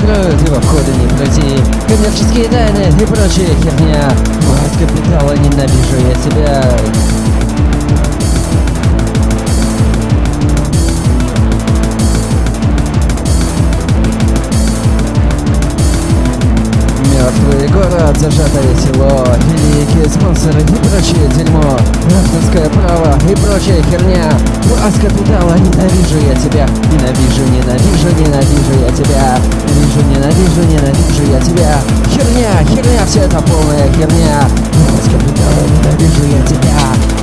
скроют его входа не пройти. Коммерческие тайны и прочая херня. Власть капитала, ненавижу я тебя. Мертвый город, зажатое село, великие спонсоры и прочее дерьмо, гражданское право и прочая херня. Власть капитала, ненавижу я тебя. Ненавижу, ненавижу, ненавижу я тебя. Ненавижу, ненавижу, ненавижу я тебя. Херня, херня, все это полная херня. Власть капитала, ненавижу я тебя.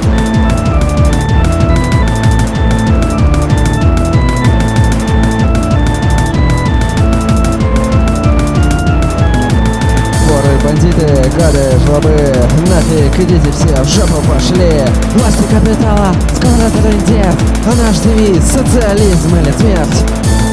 Бандиты, гады, жлобы, нафиг, идите все в жопу пошли. Власти капитала, скоро трындец, а наш девиз — социализм или смерть.